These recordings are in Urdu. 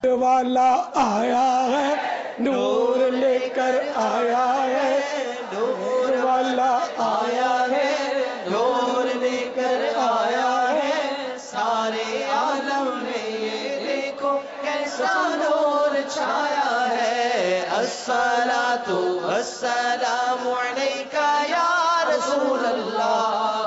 والا آیا ہے، نور لے کر آیا ہے، نور والا آیا ہے، نور لے کر آیا ہے، سارے عالم میں یہ دیکھو کیسا نور چھایا ہے۔ الصلاۃ والسلام علیک یا رسول اللہ،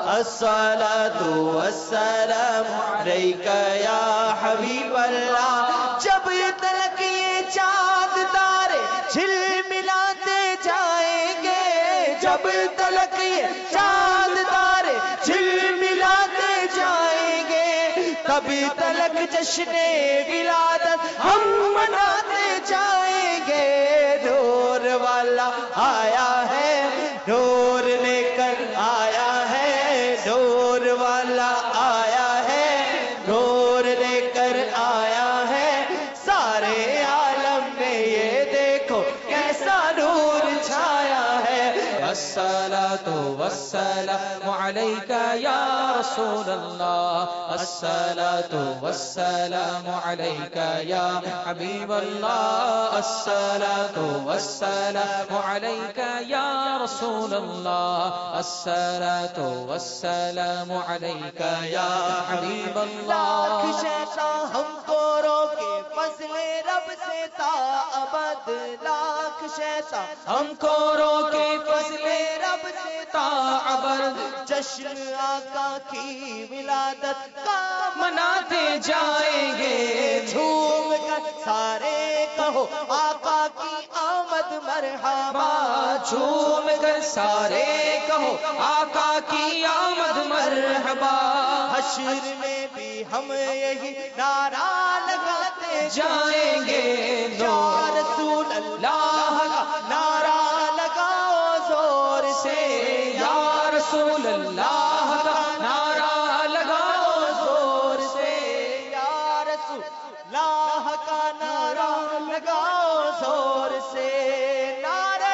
الصلاۃ والسلام علیک یا حبیب اللہ۔ جب تلک یہ چاند تارے جھلملاتے جائیں گے، جب تلک یہ چاند تارے جھلملاتے جائیں گے، تبھی تلک جشن ولادت ہم مناتے جائیں گے۔ نور والا آیا ہے، نور لے کر آیا ہے، نور والا آیا ہے، نور لے کر آیا ہے، سارے عالم میں یہ دیکھو کیسا نور چھایا ہے۔ الصلاۃ والسلام علیک یا رسول اللہ، الصلاۃ والسلام علیک یا حبیب اللہ، الصلاۃ والسلام علیک یا رسول اللہ، الصلاۃ والسلام علیک یا حبیب اللہ۔ لاکھ شیطان ہم کو روکے فضل رب سے تا ابد، لاکھ شیطان ہم کو روکے فضل رب سے تا ابد، جشن آقا کی ولادت کا مناتے جائیں گے۔ جھوم کر سارے کہو آقا کی آمد مرحبا، جھوم کر سارے کہو آقا کی آمد مرحبا۔ حشر میں بھی ہم یہی نعرہ لگاتے جائیں گے، یا رسول اللہ کا نعرہ لگاؤ زور سے، یا رسول اللہ کا نعرہ لگاؤ زور سے، یا رسول اللہ کا نعرہ لگاؤ زور سے۔ نعرہ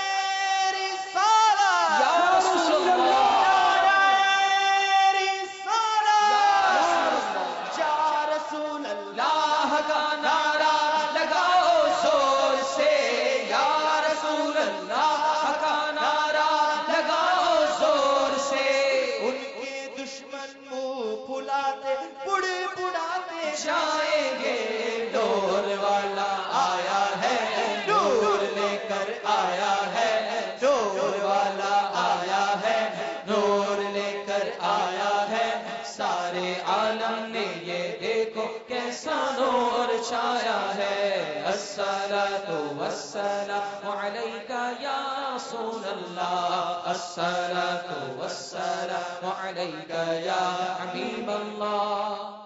رسالت، یا رسول اللہ، نعرہ رسالت، یا رسول اللہ کا نعرہ لگاؤ زور سے، یا رسول اللہ کا نعرہ لگاؤ زور سے۔ ان کے دشمن منہ پھلاتے بڑھاتے جائیں گے، نور والا آیا ہے، نور لے کر آیا ہے، نور والا آیا ہے، نور لے کر آیا ہے، سارے عالم نے یہ دیکھو کیسا نور چھایا ہے۔ الصلاۃ والسلام علیک یا رسول اللہ، الصلاۃ والسلام علیک یا حبیب اللہ۔